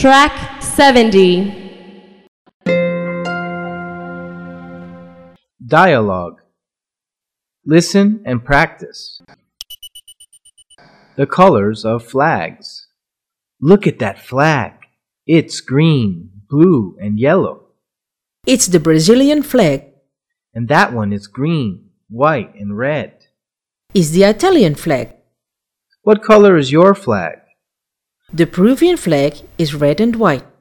Track 70. Dialogue. Listen and practice. The colors of flags. Look at that flag. It's green, blue, and yellow. It's the Brazilian flag. And that one is green, white, and red. It's the Italian flag. What color is your flag? The Peruvian flag is red and white.